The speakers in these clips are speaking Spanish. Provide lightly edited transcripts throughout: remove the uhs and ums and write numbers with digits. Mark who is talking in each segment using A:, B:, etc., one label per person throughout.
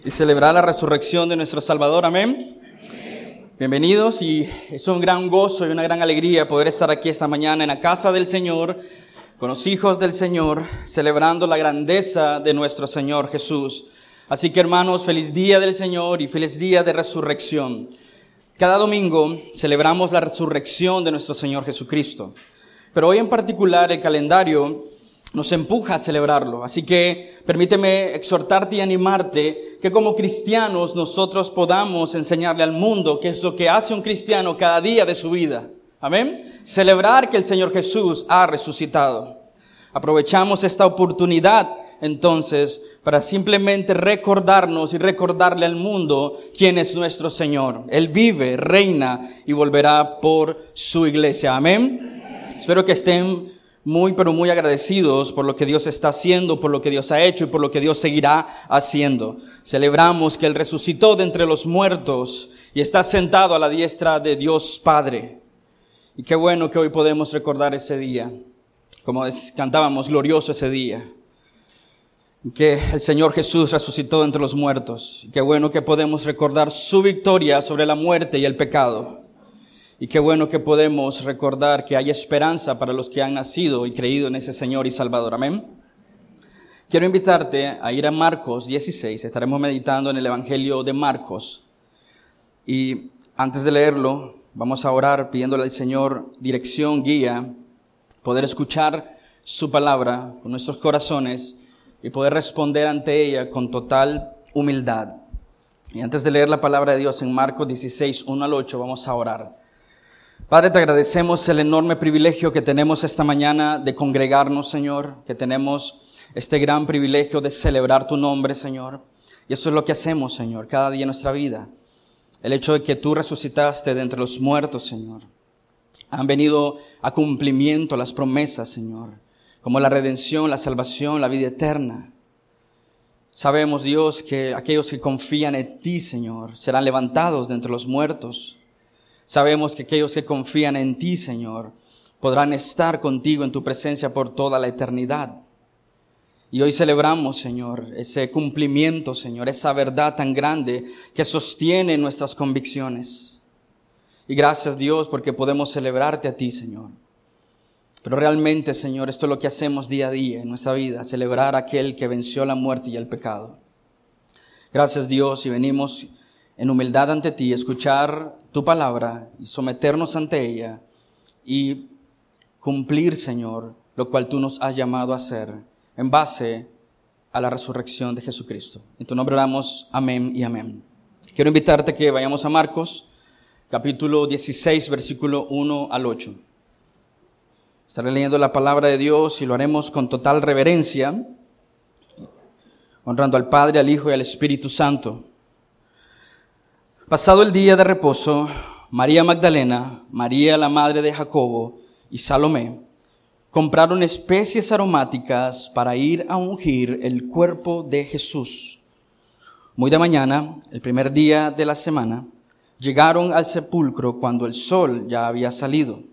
A: Y celebrar la resurrección de nuestro Salvador. Amén. Bienvenidos, y es un gran gozo y una gran alegría poder estar aquí esta mañana en la casa del Señor, con los hijos del Señor, celebrando la grandeza de nuestro Señor Jesús. Así que, hermanos, feliz día del Señor y feliz día de resurrección. Cada domingo celebramos la resurrección de nuestro Señor Jesucristo, pero hoy en particular el calendario nos empuja a celebrarlo. Así que permíteme exhortarte y animarte que como cristianos nosotros podamos enseñarle al mundo qué es lo que hace un cristiano cada día de su vida. Amén. Celebrar que el Señor Jesús ha resucitado. Aprovechamos esta oportunidad entonces para simplemente recordarnos y recordarle al mundo quién es nuestro Señor. Él vive, reina y volverá por su iglesia. Amén. Espero que estén muy agradecidos por lo que Dios está haciendo, por lo que Dios ha hecho y por lo que Dios seguirá haciendo. Celebramos que Él resucitó de entre los muertos y está sentado a la diestra de Dios Padre. Y qué bueno que hoy podemos recordar ese día, como cantábamos, glorioso ese día, que el Señor Jesús resucitó de entre los muertos. Y qué bueno que podemos recordar su victoria sobre la muerte y el pecado. Y qué bueno que podemos recordar que hay esperanza para los que han nacido y creído en ese Señor y Salvador. Amén. Quiero invitarte a ir a Marcos 16. Estaremos meditando en el Evangelio de Marcos. Y antes de leerlo, vamos a orar pidiéndole al Señor dirección, guía, poder escuchar su palabra con nuestros corazones y poder responder ante ella con total humildad. Y antes de leer la palabra de Dios en Marcos 16, 1 al 8, vamos a orar. Padre, te agradecemos el enorme privilegio que tenemos esta mañana de congregarnos, Señor, que tenemos este gran privilegio de celebrar tu nombre, Señor. Y eso es lo que hacemos, Señor, cada día en nuestra vida. El hecho de que tú resucitaste de entre los muertos, Señor. Han venido a cumplimiento las promesas, Señor, como la redención, la salvación, la vida eterna. Sabemos, Dios, que aquellos que confían en ti, Señor, serán levantados de entre los muertos. Sabemos que aquellos que confían en ti, Señor, podrán estar contigo en tu presencia por toda la eternidad. Y hoy celebramos, Señor, ese cumplimiento, Señor, esa verdad tan grande que sostiene nuestras convicciones. Y gracias, Dios, porque podemos celebrarte a ti, Señor. Pero realmente, Señor, esto es lo que hacemos día a día en nuestra vida, celebrar a aquel que venció la muerte y el pecado. Gracias, Dios, y venimos en humildad ante ti, escuchar tu palabra y someternos ante ella y cumplir, Señor, lo cual tú nos has llamado a hacer en base a la resurrección de Jesucristo. En tu nombre oramos, amén y amén. Quiero invitarte a que vayamos a Marcos, capítulo 16, versículo 1 al 8. Estaré leyendo la palabra de Dios y lo haremos con total reverencia, honrando al Padre, al Hijo y al Espíritu Santo. Pasado el día de reposo, María Magdalena, María la madre de Jacobo y Salomé compraron especies aromáticas para ir a ungir el cuerpo de Jesús. Muy de mañana, el primer día de la semana, llegaron al sepulcro cuando el sol ya había salido.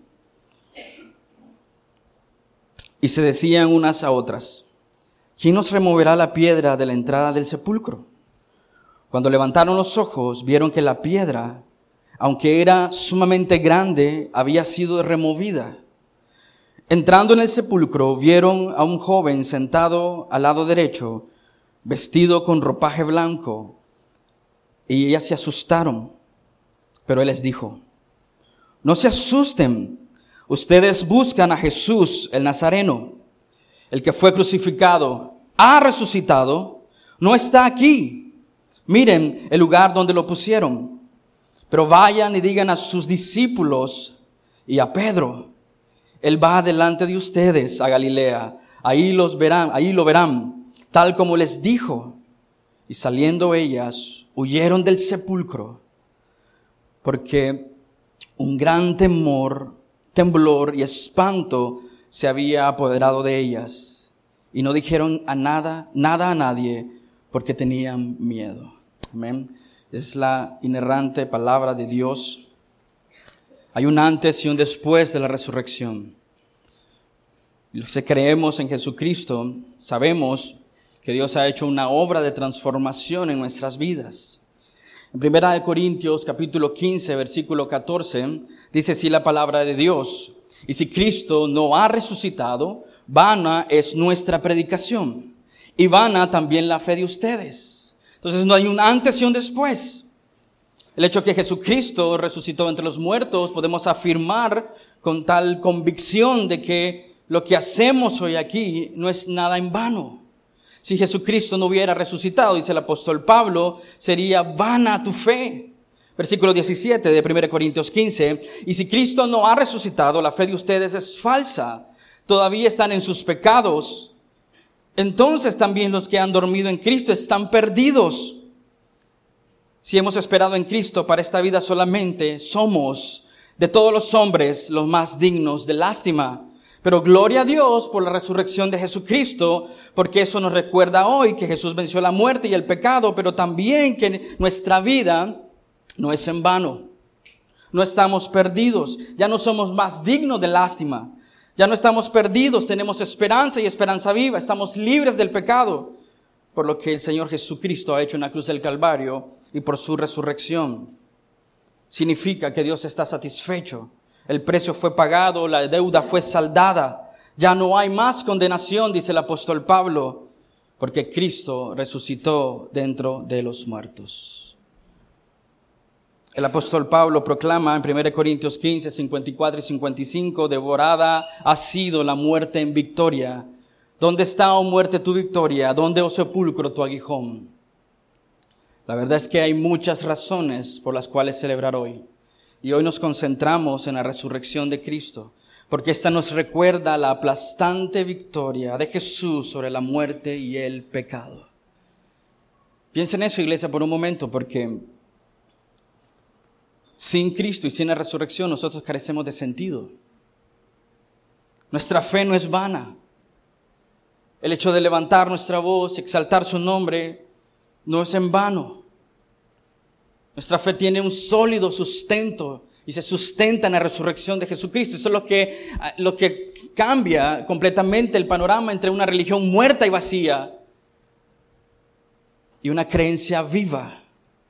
A: Y se decían unas a otras: ¿quién nos removerá la piedra de la entrada del sepulcro? Cuando levantaron los ojos, vieron que la piedra, aunque era sumamente grande, había sido removida. Entrando en el sepulcro, vieron a un joven sentado al lado derecho, vestido con ropaje blanco, y ellas se asustaron. Pero él les dijo: no se asusten, ustedes buscan a Jesús el Nazareno, el que fue crucificado, ha resucitado, no está aquí. Miren el lugar donde lo pusieron. Pero vayan y digan a sus discípulos y a Pedro: Él va delante de ustedes a Galilea. Ahí lo verán, tal como les dijo. Y saliendo ellas, huyeron del sepulcro, porque un gran temblor y espanto se había apoderado de ellas. Y no dijeron nada a nadie, porque tenían miedo. Amén. Es la inerrante palabra de Dios. Hay un antes y un después de la resurrección. Los que creemos en Jesucristo sabemos que que Dios ha hecho una obra de transformación en nuestras vidas. En 1 Corintios capítulo 15, versículo 14, dice así la palabra de Dios: y si Cristo no ha resucitado, vana es nuestra predicación, y vana también la fe de ustedes. Entonces no hay un antes y un después. El hecho que Jesucristo resucitó entre los muertos, podemos afirmar con tal convicción de que lo que hacemos hoy aquí no es nada en vano. Si Jesucristo no hubiera resucitado, dice el apóstol Pablo, sería vana tu fe. Versículo 17 de 1 Corintios 15. Y si Cristo no ha resucitado, la fe de ustedes es falsa. Todavía están en sus pecados. Entonces también los que han dormido en Cristo están perdidos. Si hemos esperado en Cristo para esta vida solamente, somos de todos los hombres los más dignos de lástima. Pero gloria a Dios por la resurrección de Jesucristo, porque eso nos recuerda hoy que Jesús venció la muerte y el pecado, pero también que nuestra vida no es en vano. No estamos perdidos, ya no somos más dignos de lástima. Ya no estamos perdidos, tenemos esperanza y esperanza viva, estamos libres del pecado, por lo que el Señor Jesucristo ha hecho en la cruz del Calvario y por su resurrección. Significa que Dios está satisfecho. El precio fue pagado, la deuda fue saldada. Ya no hay más condenación, dice el apóstol Pablo, porque Cristo resucitó dentro de los muertos. El apóstol Pablo proclama en 1 Corintios 15, 54 y 55, devorada ha sido la muerte en victoria. ¿Dónde está, oh muerte, tu victoria? ¿Dónde, oh sepulcro, tu aguijón? La verdad es que hay muchas razones por las cuales celebrar hoy. Y hoy nos concentramos en la resurrección de Cristo, porque esta nos recuerda la aplastante victoria de Jesús sobre la muerte y el pecado. Piensen en eso, iglesia, por un momento, porque sin Cristo y sin la resurrección nosotros carecemos de sentido. Nuestra fe no es vana. El hecho de levantar nuestra voz, exaltar su nombre, no es en vano. Nuestra fe tiene un sólido sustento y se sustenta en la resurrección de Jesucristo. Eso es lo que cambia completamente el panorama entre una religión muerta y vacía y una creencia viva.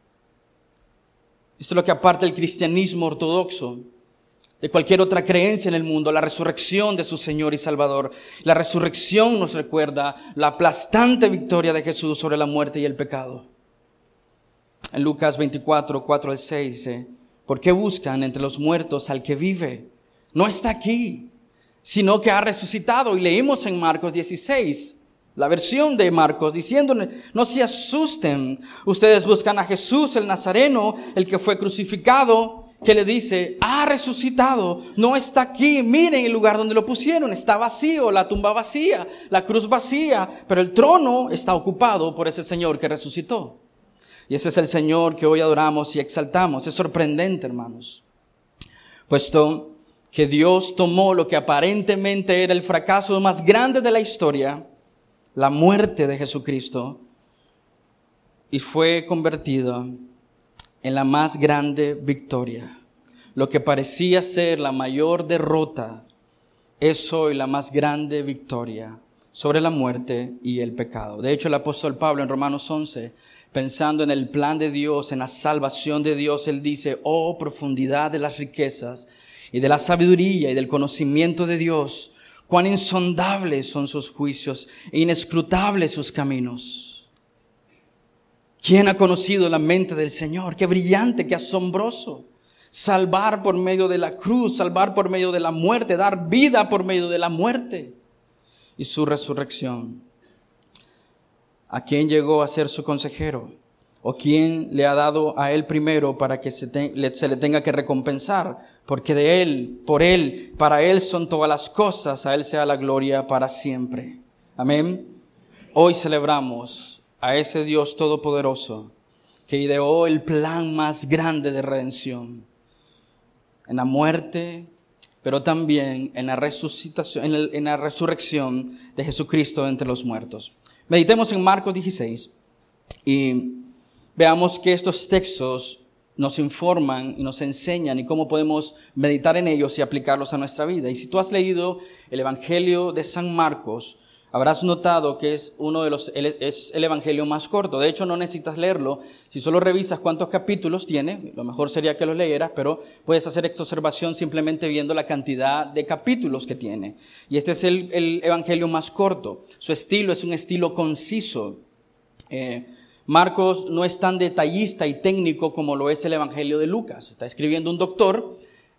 A: Esto es lo que aparta el cristianismo ortodoxo de cualquier otra creencia en el mundo, la resurrección de su Señor y Salvador. La resurrección nos recuerda la aplastante victoria de Jesús sobre la muerte y el pecado. En Lucas 24, 4 al 6 dice: ¿por qué buscan entre los muertos al que vive? No está aquí, sino que ha resucitado. Y leímos en Marcos 16, la versión de Marcos, diciéndole: no se asusten, ustedes buscan a Jesús el Nazareno, el que fue crucificado, que le dice: ha resucitado, no está aquí, miren el lugar donde lo pusieron, está vacío, la tumba vacía, la cruz vacía, pero el trono está ocupado por ese Señor que resucitó. Y ese es el Señor que hoy adoramos y exaltamos. Es sorprendente, hermanos, puesto que Dios tomó lo que aparentemente era el fracaso más grande de la historia, la muerte de Jesucristo, y fue convertido en la más grande victoria. Lo que parecía ser la mayor derrota es hoy la más grande victoria sobre la muerte y el pecado. De hecho, el apóstol Pablo en Romanos 11, pensando en el plan de Dios, en la salvación de Dios, él dice: oh profundidad de las riquezas y de la sabiduría y del conocimiento de Dios, cuán insondables son sus juicios e inescrutables sus caminos. ¿Quién ha conocido la mente del Señor? Qué brillante, qué asombroso. Salvar por medio de la cruz, salvar por medio de la muerte, dar vida por medio de la muerte y su resurrección. ¿A quién llegó a ser su consejero? ¿O quién le ha dado a él primero para que se le tenga que recompensar? Porque de él, por él, para él son todas las cosas, a él sea la gloria para siempre. Amén. Hoy celebramos a ese Dios todopoderoso que ideó el plan más grande de redención. En la muerte, pero también en la resucitación, en la resurrección de Jesucristo entre los muertos. Meditemos en Marcos 16 y veamos que estos textos nos informan y nos enseñan y cómo podemos meditar en ellos y aplicarlos a nuestra vida. Y si tú has leído el Evangelio de San Marcos, Habrás notado que es es el evangelio más corto. De hecho, no necesitas leerlo. Si solo revisas cuántos capítulos tiene, lo mejor sería que lo leyeras, pero puedes hacer esta observación simplemente viendo la cantidad de capítulos que tiene. Y este es el evangelio más corto. Su estilo es un estilo conciso. Marcos no es tan detallista y técnico como lo es el evangelio de Lucas. Está escribiendo un doctor,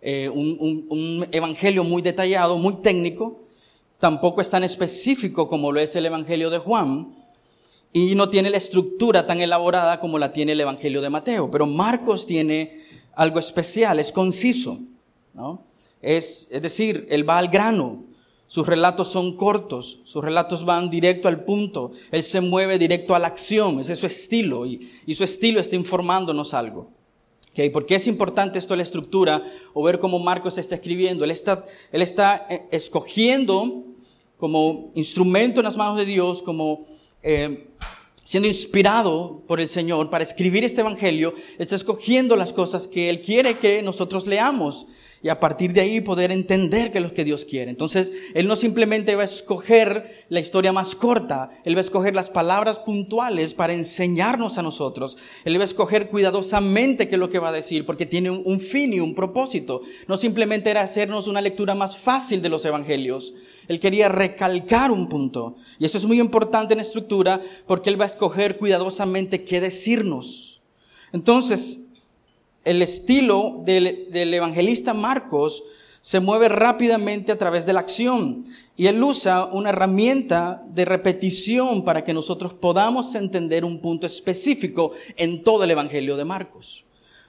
A: un evangelio muy detallado, muy técnico. Tampoco es tan específico como lo es el evangelio de Juan. Y no tiene la estructura tan elaborada como la tiene el evangelio de Mateo. Pero Marcos tiene algo especial, es conciso, ¿no? Es decir, él va al grano. Sus relatos son cortos, sus relatos van directo al punto. Él se mueve directo a la acción, ese es su estilo. Y su estilo está informándonos algo. Okay, ¿por qué es importante esto de la estructura o ver cómo Marcos está escribiendo? Él está escogiendo como instrumento en las manos de Dios, como siendo inspirado por el Señor para escribir este evangelio. Está escogiendo las cosas que Él quiere que nosotros leamos y a partir de ahí poder entender qué es lo que Dios quiere. Entonces, Él no simplemente va a escoger la historia más corta, Él va a escoger las palabras puntuales para enseñarnos a nosotros. Él va a escoger cuidadosamente qué es lo que va a decir, porque tiene un fin y un propósito. No simplemente era hacernos una lectura más fácil de los evangelios. Él quería recalcar un punto. Y esto es muy importante en la estructura, porque Él va a escoger cuidadosamente qué decirnos. Entonces, el estilo del evangelista Marcos se mueve rápidamente a través de la acción y él usa una herramienta de repetición para que nosotros podamos entender un punto específico en todo el evangelio de Marcos.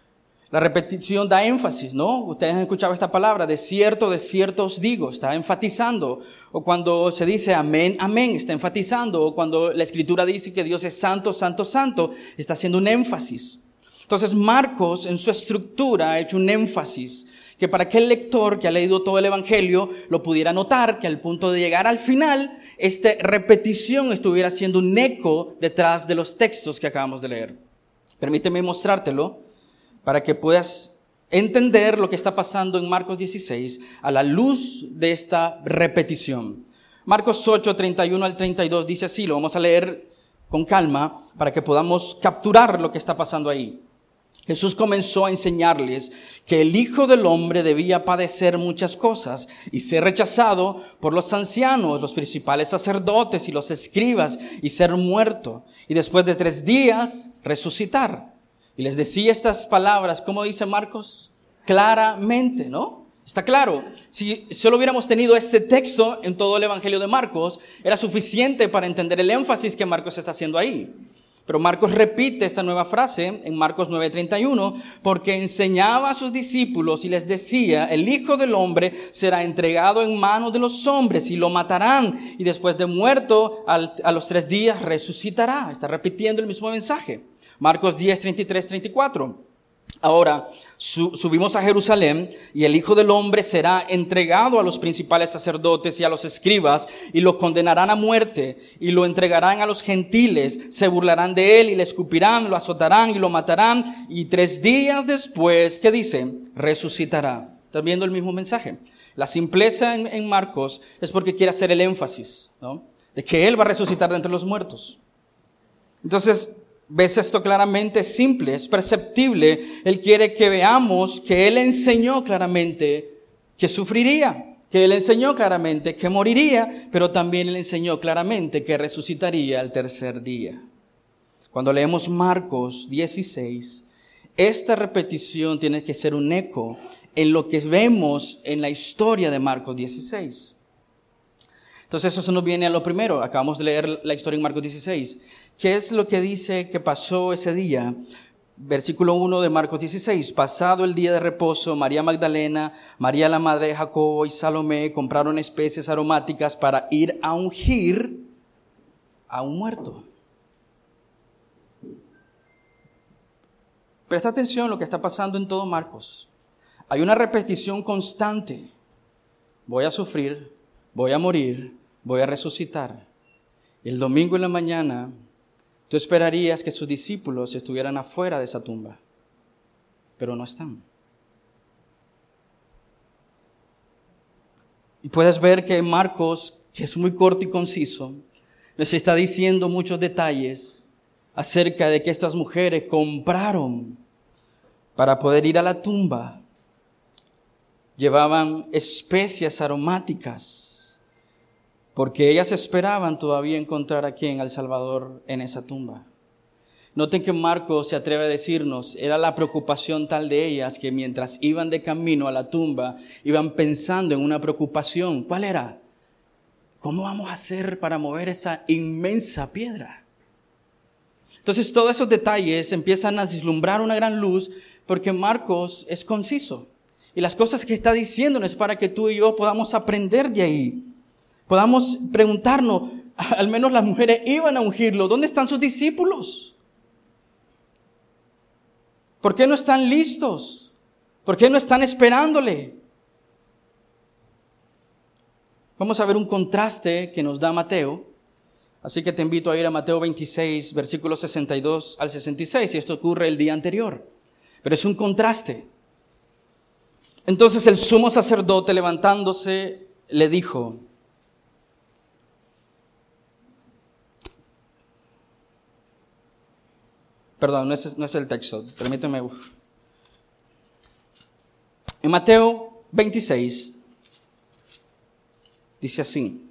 A: La repetición da énfasis, ¿no? Ustedes han escuchado esta palabra, de cierto os digo, está enfatizando. O cuando se dice amén, amén, está enfatizando. O cuando la Escritura dice que Dios es santo, santo, santo, está haciendo un énfasis. Entonces Marcos en su estructura ha hecho un énfasis que para aquel lector que ha leído todo el evangelio lo pudiera notar, que al punto de llegar al final, esta repetición estuviera haciendo un eco detrás de los textos que acabamos de leer. Permíteme mostrártelo para que puedas entender lo que está pasando en Marcos 16 a la luz de esta repetición. Marcos 8, 31 al 32 dice así, lo vamos a leer con calma para que podamos capturar lo que está pasando ahí. Jesús comenzó a enseñarles que el Hijo del Hombre debía padecer muchas cosas y ser rechazado por los ancianos, los principales sacerdotes y los escribas y ser muerto y después de 3 días resucitar. Y les decía estas palabras, ¿cómo dice Marcos? Claramente, ¿no? Está claro. Si solo hubiéramos tenido este texto en todo el Evangelio de Marcos, era suficiente para entender el énfasis que Marcos está haciendo ahí. Pero Marcos repite esta nueva frase en Marcos 9:31, porque enseñaba a sus discípulos y les decía, el Hijo del Hombre será entregado en manos de los hombres y lo matarán, y después de muerto a los 3 días resucitará. Está repitiendo el mismo mensaje. Marcos 10, 33, 34. Ahora subimos a Jerusalén y el Hijo del Hombre será entregado a los principales sacerdotes y a los escribas y lo condenarán a muerte y lo entregarán a los gentiles, se burlarán de él y le escupirán, lo azotarán y lo matarán y 3 días después, ¿qué dice? Resucitará. ¿Estás viendo el mismo mensaje? La simpleza en Marcos es porque quiere hacer el énfasis, ¿no? De que él va a resucitar de entre los muertos. Entonces, ves esto claramente, es simple, es perceptible. Él quiere que veamos que Él enseñó claramente que sufriría, que Él enseñó claramente que moriría, pero también Él enseñó claramente que resucitaría al 3er día. Cuando leemos Marcos 16, esta repetición tiene que ser un eco en lo que vemos en la historia de Marcos 16. Entonces eso nos viene a lo primero. Acabamos de leer la historia en Marcos 16. ¿Qué es lo que dice que pasó ese día? Versículo 1 de Marcos 16. Pasado el día de reposo, María Magdalena, María la madre de Jacobo y Salomé compraron especies aromáticas para ir a ungir a un muerto. Presta atención a lo que está pasando en todo Marcos. Hay una repetición constante. Voy a sufrir, voy a morir, voy a resucitar. El domingo en la mañana, tú esperarías que sus discípulos estuvieran afuera de esa tumba, pero no están. Y puedes ver que Marcos que es muy corto y conciso, nos está diciendo muchos detalles acerca de que estas mujeres compraron para poder ir a la tumba. Llevaban especias aromáticas porque ellas esperaban todavía encontrar a quién, al Salvador, en esa tumba. Noten que Marcos se atreve a decirnos, era la preocupación tal de ellas que mientras iban de camino a la tumba, iban pensando en una preocupación. ¿Cuál era? ¿Cómo vamos a hacer para mover esa inmensa piedra? Entonces todos esos detalles empiezan a vislumbrar una gran luz porque Marcos es conciso. Y las cosas que está diciéndonos es para que tú y yo podamos aprender de ahí. Podamos preguntarnos, al menos las mujeres iban a ungirlo, ¿dónde están sus discípulos? ¿Por qué no están listos? ¿Por qué no están esperándole? Vamos a ver un contraste que nos da Mateo. Así que te invito a ir a Mateo 26, versículos 62 al 66. Y esto ocurre el día anterior. Pero es un contraste. Entonces el sumo sacerdote, levantándose, le dijo: perdón, no es el texto, permíteme. En Mateo 26, dice así: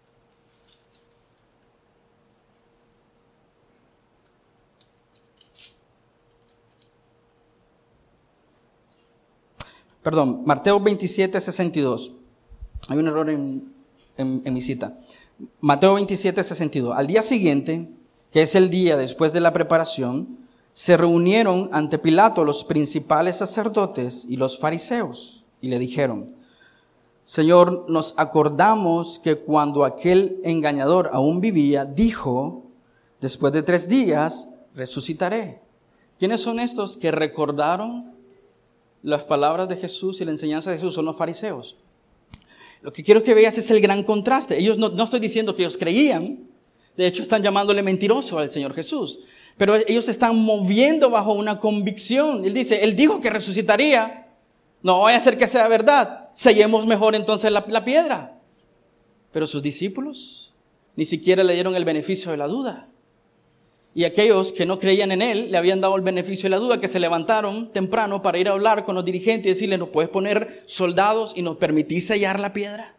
A: Mateo 27, 62. Hay un error en mi cita. Mateo 27, 62. Al día siguiente, que es el día después de la preparación, se reunieron ante Pilato los principales sacerdotes y los fariseos y le dijeron: Señor, nos acordamos que cuando aquel engañador aún vivía, dijo: después de 3 días resucitaré. ¿Quiénes son estos que recordaron las palabras de Jesús y la enseñanza de Jesús? Son los fariseos. Lo que quiero que veas es el gran contraste. Ellos no estoy diciendo que ellos creían, de hecho están llamándole mentiroso al Señor Jesús, pero ellos se están moviendo bajo una convicción. Él dice, Él dijo que resucitaría, no vaya a ser que sea verdad, sellemos mejor entonces la piedra. Pero sus discípulos ni siquiera le dieron el beneficio de la duda. Y aquellos que no creían en Él le habían dado el beneficio de la duda, que se levantaron temprano para ir a hablar con los dirigentes y decirle: ¿nos puedes poner soldados y nos permitís sellar la piedra?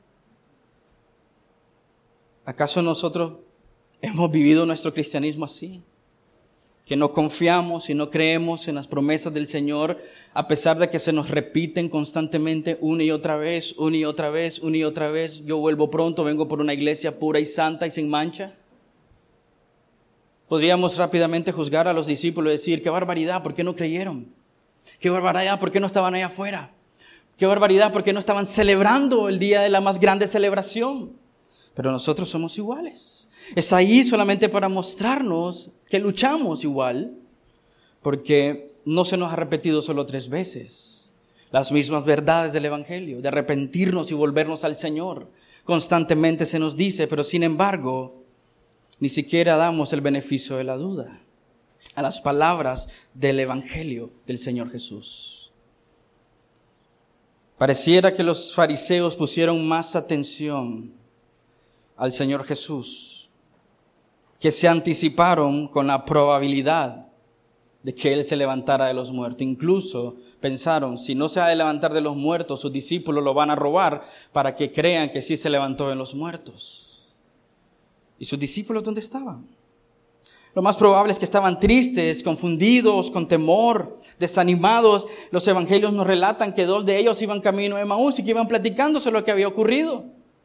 A: ¿Acaso nosotros hemos vivido nuestro cristianismo así? Que no confiamos y no creemos en las promesas del Señor, a pesar de que se nos repiten constantemente una y otra vez, una y otra vez, una y otra vez. Yo vuelvo pronto, vengo por una iglesia pura y santa y sin mancha. Podríamos rápidamente juzgar a los discípulos y decir: qué barbaridad, ¿por qué no creyeron? Qué barbaridad, ¿por qué no estaban allá afuera? Qué barbaridad, ¿por qué no estaban celebrando el día de la más grande celebración? Pero nosotros somos iguales. Está ahí solamente para mostrarnos que luchamos igual, porque no se nos ha repetido solo 3 veces las mismas verdades del Evangelio, de arrepentirnos y volvernos al Señor. Constantemente se nos dice, pero sin embargo, ni siquiera damos el beneficio de la duda a las palabras del Evangelio del Señor Jesús. Pareciera que los fariseos pusieron más atención al Señor Jesús, que se anticiparon con la probabilidad de que Él se levantara de los muertos. Incluso pensaron: si no se ha de levantar de los muertos, sus discípulos lo van a robar para que crean que sí se levantó de los muertos. ¿Y sus discípulos dónde estaban? Lo más probable es que estaban tristes, confundidos, con temor, desanimados. Los evangelios nos relatan que 2 de ellos iban camino a Emaús y que iban platicándose lo que había ocurrido.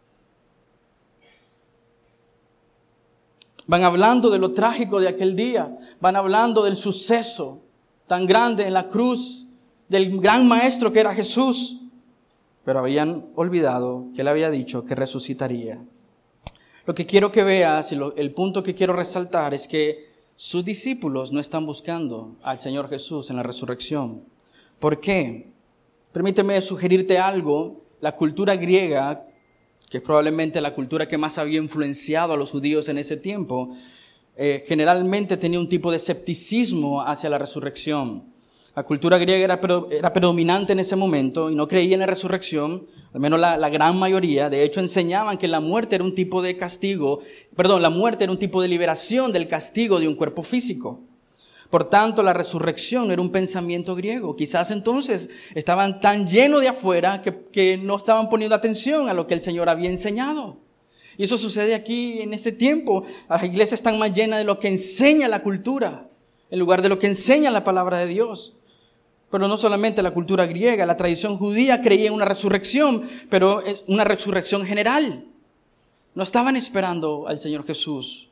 A: Van hablando de lo trágico de aquel día. Van hablando del suceso tan grande en la cruz, del gran maestro que era Jesús. Pero habían olvidado que Él había dicho que resucitaría. Lo que quiero que veas y el punto que quiero resaltar es que sus discípulos no están buscando al Señor Jesús en la resurrección. ¿Por qué? Permíteme sugerirte algo. La cultura griega, que es probablemente la cultura que más había influenciado a los judíos en ese tiempo, generalmente tenía un tipo de escepticismo hacia la resurrección. La cultura griega era predominante en ese momento y no creía en la resurrección, al menos la gran mayoría. De hecho, enseñaban que la muerte era un tipo de castigo, la muerte era un tipo de liberación del castigo de un cuerpo físico. Por tanto, la resurrección era un pensamiento griego. Quizás entonces estaban tan llenos de afuera que no estaban poniendo atención a lo que el Señor había enseñado. Y eso sucede aquí en este tiempo. Las iglesias están más llenas de lo que enseña la cultura, en lugar de lo que enseña la palabra de Dios. Pero no solamente la cultura griega, la tradición judía creía en una resurrección, pero es una resurrección general. No estaban esperando al Señor Jesús.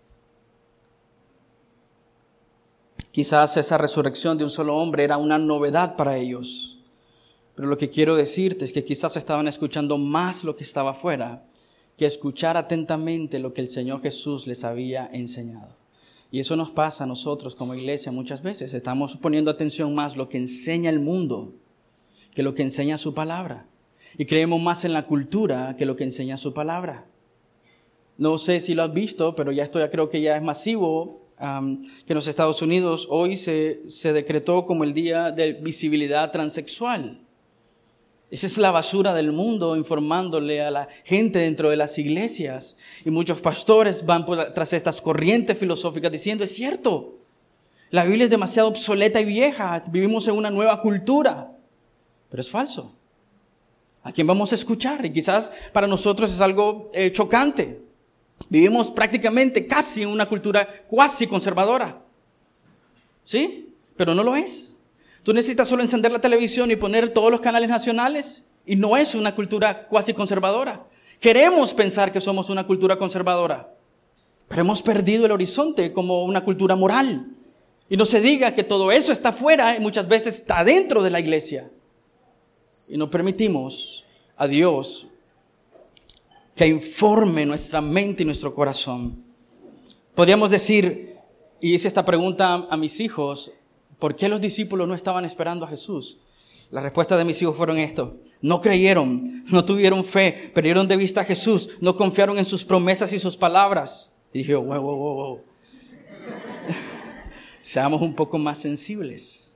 A: Quizás esa resurrección de un solo hombre era una novedad para ellos. Pero lo que quiero decirte es que quizás estaban escuchando más lo que estaba afuera que escuchar atentamente lo que el Señor Jesús les había enseñado. Y eso nos pasa a nosotros como iglesia muchas veces. Estamos poniendo atención más lo que enseña el mundo que lo que enseña su palabra. Y creemos más en la cultura que lo que enseña su palabra. No sé si lo has visto, pero esto creo que ya es masivo, que en los Estados Unidos hoy se decretó como el Día de Visibilidad Transexual. Esa es la basura del mundo informándole a la gente dentro de las iglesias. Y muchos pastores van tras estas corrientes filosóficas diciendo, es cierto, la Biblia es demasiado obsoleta y vieja, vivimos en una nueva cultura. Pero es falso. ¿A quién vamos a escuchar? Y quizás para nosotros es algo chocante. Vivimos prácticamente casi en una cultura cuasi conservadora. ¿Sí? Pero no lo es. Tú necesitas solo encender la televisión y poner todos los canales nacionales y no es una cultura cuasi conservadora. Queremos pensar que somos una cultura conservadora, pero hemos perdido el horizonte como una cultura moral. Y no se diga que todo eso está fuera y muchas veces está dentro de la iglesia. Y no permitimos a Dios que informe nuestra mente y nuestro corazón. Podríamos decir, y hice esta pregunta a mis hijos, ¿por qué los discípulos no estaban esperando a Jesús? La respuesta de mis hijos fueron esto: no creyeron, no tuvieron fe, perdieron de vista a Jesús, no confiaron en sus promesas y sus palabras. Y dije, wow. Seamos un poco más sensibles.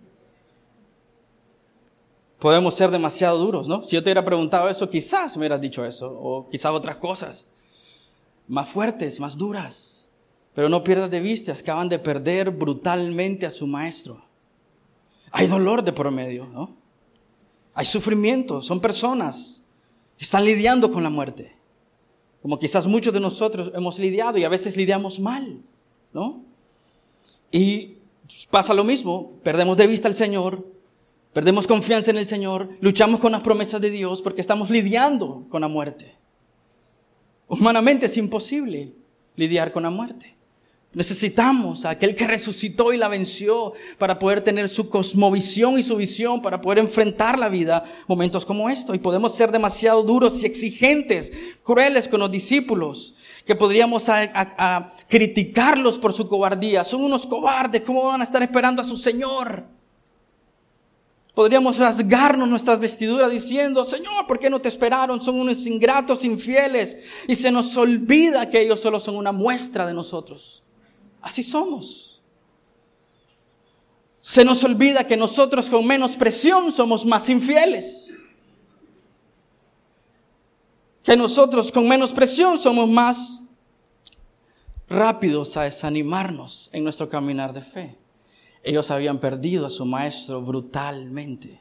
A: Podemos ser demasiado duros, ¿no? Si yo te hubiera preguntado eso, quizás me hubieras dicho eso, o quizás otras cosas más fuertes, más duras. Pero no pierdas de vista, acaban de perder brutalmente a su maestro. Hay dolor de por medio, ¿no? Hay sufrimiento, son personas que están lidiando con la muerte. Como quizás muchos de nosotros hemos lidiado y a veces lidiamos mal, ¿no? Y pasa lo mismo, perdemos de vista al Señor, perdemos confianza en el Señor, luchamos con las promesas de Dios porque estamos lidiando con la muerte. Humanamente es imposible lidiar con la muerte. Necesitamos a aquel que resucitó y la venció para poder tener su cosmovisión y su visión, para poder enfrentar la vida momentos como esto. Y podemos ser demasiado duros y exigentes, crueles con los discípulos, que podríamos a criticarlos por su cobardía. Son unos cobardes, ¿cómo van a estar esperando a su Señor? Podríamos rasgarnos nuestras vestiduras diciendo, Señor, ¿por qué no te esperaron? Son unos ingratos, infieles. Y se nos olvida que ellos solo son una muestra de nosotros. Así somos. Se nos olvida que nosotros con menos presión somos más infieles. Que nosotros con menos presión somos más rápidos a desanimarnos en nuestro caminar de fe. Ellos habían perdido a su maestro brutalmente.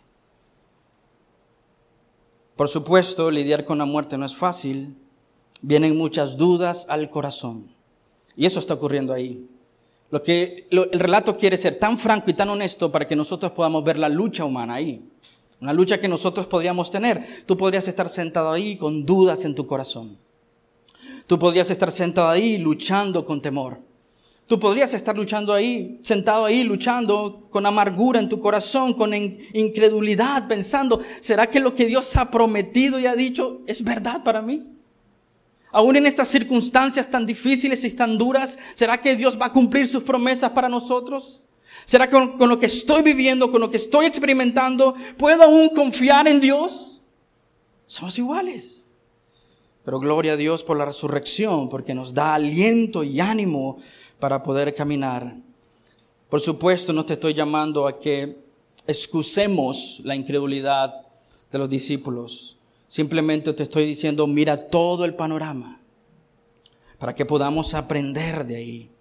A: Por supuesto, lidiar con la muerte no es fácil. Vienen muchas dudas al corazón. Y eso está ocurriendo ahí. El relato quiere ser tan franco y tan honesto para que nosotros podamos ver la lucha humana ahí. Una lucha que nosotros podríamos tener. Tú podrías estar sentado ahí con dudas en tu corazón. Tú podrías estar sentado ahí luchando con temor. Tú podrías estar sentado ahí luchando con amargura en tu corazón, con incredulidad, pensando, ¿será que lo que Dios ha prometido y ha dicho es verdad para mí? Aún en estas circunstancias tan difíciles y tan duras, ¿será que Dios va a cumplir sus promesas para nosotros? ¿Será que con lo que estoy viviendo, con lo que estoy experimentando, puedo aún confiar en Dios? Somos iguales. Pero gloria a Dios por la resurrección, porque nos da aliento y ánimo para poder caminar. Por supuesto, no te estoy llamando a que excusemos la incredulidad de los discípulos. Simplemente te estoy diciendo, mira todo el panorama para que podamos aprender de ahí.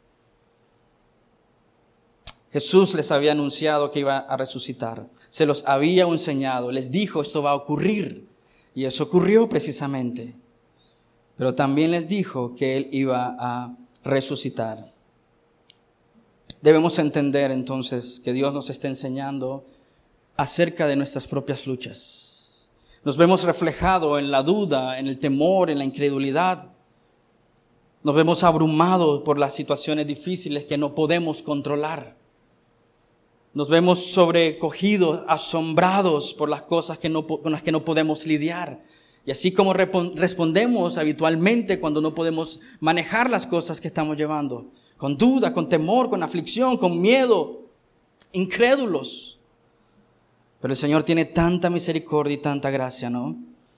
A: Jesús les había anunciado que iba a resucitar. Se los había enseñado. Les dijo, esto va a ocurrir. Y eso ocurrió precisamente. Pero también les dijo que Él iba a resucitar. Debemos entender entonces que Dios nos está enseñando acerca de nuestras propias luchas. Nos vemos reflejados en la duda, en el temor, en la incredulidad. Nos vemos abrumados por las situaciones difíciles que no podemos controlar. Nos vemos sobrecogidos, asombrados por las cosas con las que no podemos lidiar. Y así como respondemos habitualmente cuando no podemos manejar las cosas que estamos llevando. Con duda, con temor, con aflicción, con miedo, incrédulos. Pero el Señor tiene tanta misericordia y tanta gracia, ¿no?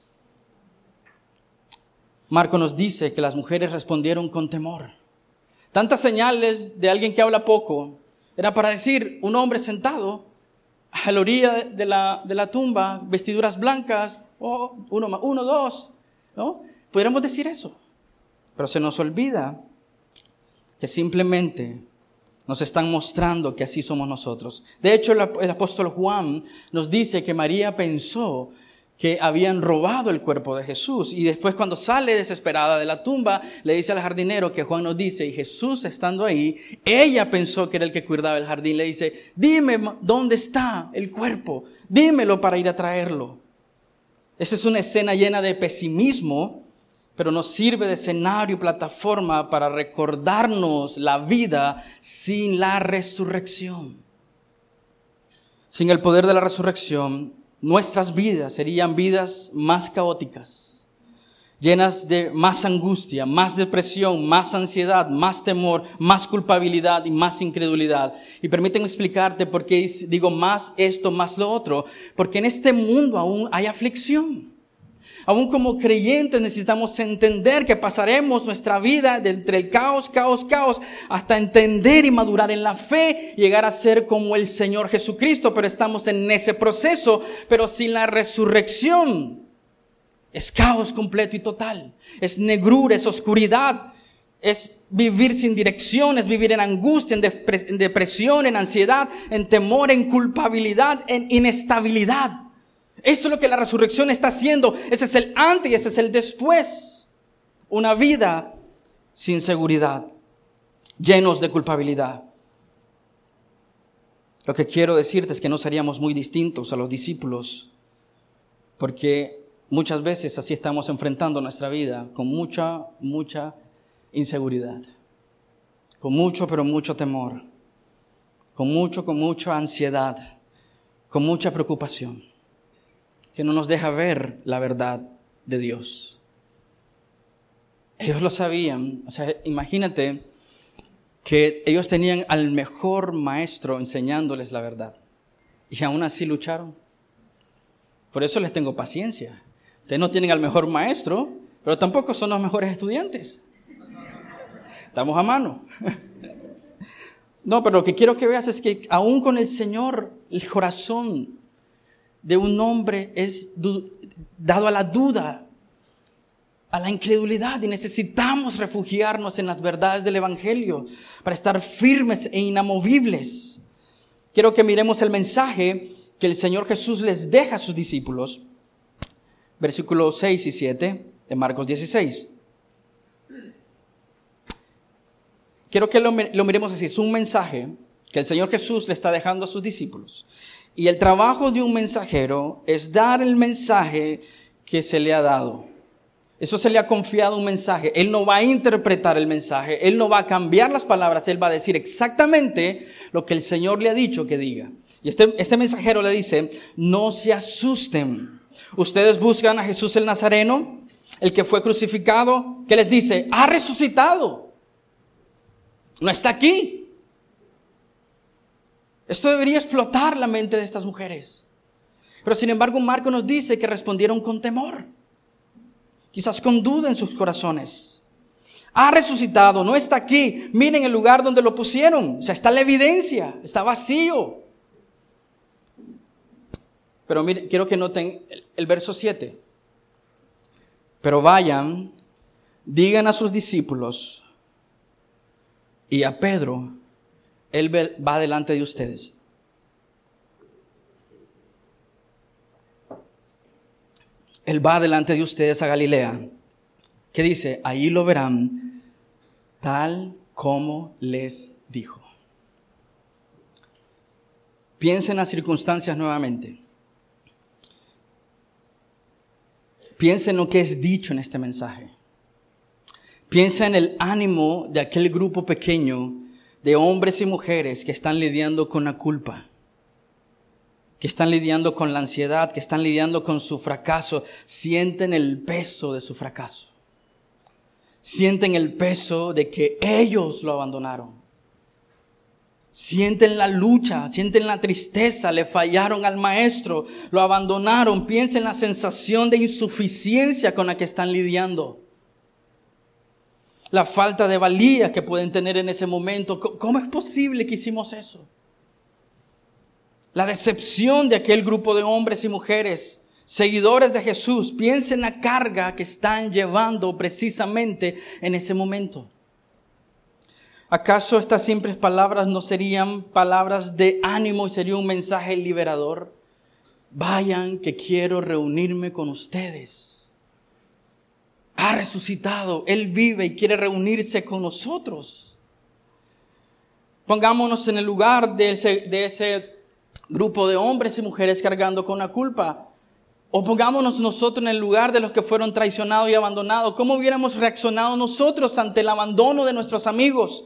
A: Marco nos dice que las mujeres respondieron con temor. Tantas señales de alguien que habla poco. Era para decir, un hombre sentado a la orilla de la tumba, vestiduras blancas, uno, dos, ¿no? Podríamos decir eso. Pero se nos olvida que simplemente nos están mostrando que así somos nosotros. De hecho, el apóstol Juan nos dice que María pensó que habían robado el cuerpo de Jesús. Y después, cuando sale desesperada de la tumba, le dice al jardinero que Juan nos dice, y Jesús estando ahí, ella pensó que era el que cuidaba el jardín. Le dice, dime dónde está el cuerpo, dímelo para ir a traerlo. Esa es una escena llena de pesimismo, pero nos sirve de escenario y plataforma para recordarnos la vida sin la resurrección. Sin el poder de la resurrección, nuestras vidas serían vidas más caóticas, llenas de más angustia, más depresión, más ansiedad, más temor, más culpabilidad y más incredulidad. Y permíteme explicarte por qué digo más esto, más lo otro. Porque en este mundo aún hay aflicción. Aún como creyentes necesitamos entender que pasaremos nuestra vida de entre el caos, hasta entender y madurar en la fe, llegar a ser como el Señor Jesucristo. Pero estamos en ese proceso, pero sin la resurrección es caos completo y total. Es negrura, es oscuridad, es vivir sin dirección, es vivir en angustia, en depresión, en ansiedad, en temor, en culpabilidad, en inestabilidad. Eso es lo que la resurrección está haciendo. Ese es el antes y ese es el después. Una vida sin seguridad, llenos de culpabilidad. Lo que quiero decirte es que no seríamos muy distintos a los discípulos, porque muchas veces así estamos enfrentando nuestra vida con mucha inseguridad, con mucho, pero mucho temor, con mucha ansiedad, con mucha preocupación, que no nos deja ver la verdad de Dios. Ellos lo sabían. O sea, imagínate que ellos tenían al mejor maestro enseñándoles la verdad. Y aún así lucharon. Por eso les tengo paciencia. Ustedes no tienen al mejor maestro, pero tampoco son los mejores estudiantes. Estamos a mano. No, pero lo que quiero que veas es que aún con el Señor, el corazón de un hombre es dado a la duda, a la incredulidad, y necesitamos refugiarnos en las verdades del Evangelio para estar firmes e inamovibles. Quiero que miremos el mensaje que el Señor Jesús les deja a sus discípulos, versículos 6 y 7 de Marcos 16. Quiero que lo miremos así. Es un mensaje que el Señor Jesús le está dejando a sus discípulos. Y el trabajo de un mensajero es dar el mensaje que se le ha dado. Eso se le ha confiado un mensaje. Él no va a interpretar el mensaje. Él no va a cambiar las palabras. Él va a decir exactamente lo que el Señor le ha dicho que diga. Y este mensajero le dice, no se asusten. Ustedes buscan a Jesús el Nazareno, el que fue crucificado. ¿Qué les dice? Ha resucitado. No está aquí. Esto debería explotar la mente de estas mujeres. Pero sin embargo, Marco nos dice que respondieron con temor. Quizás con duda en sus corazones. Ha resucitado, no está aquí. Miren el lugar donde lo pusieron. O sea, está la evidencia, está vacío. Pero miren, quiero que noten el verso 7. Pero vayan, digan a sus discípulos y a Pedro, él va delante de ustedes. Él va delante de ustedes a Galilea. ¿Qué dice? Ahí lo verán, tal como les dijo. Piensen en las circunstancias nuevamente. Piensa en lo que es dicho en este mensaje. Piensa en el ánimo de aquel grupo pequeño de hombres y mujeres que están lidiando con la culpa, que están lidiando con la ansiedad, que están lidiando con su fracaso. Sienten el peso de su fracaso. Sienten el peso de que ellos lo abandonaron. Sienten la lucha, sienten la tristeza, le fallaron al maestro, lo abandonaron. Piensen en la sensación de insuficiencia con la que están lidiando. La falta de valía que pueden tener en ese momento. ¿Cómo es posible que hicimos eso? La decepción de aquel grupo de hombres y mujeres, seguidores de Jesús. Piensen en la carga que están llevando precisamente en ese momento. ¿Acaso estas simples palabras no serían palabras de ánimo y sería un mensaje liberador? Vayan, que quiero reunirme con ustedes. Ha resucitado, Él vive y quiere reunirse con nosotros. Pongámonos en el lugar de ese grupo de hombres y mujeres cargando con la culpa. O pongámonos nosotros en el lugar de los que fueron traicionados y abandonados. ¿Cómo hubiéramos reaccionado nosotros ante el abandono de nuestros amigos?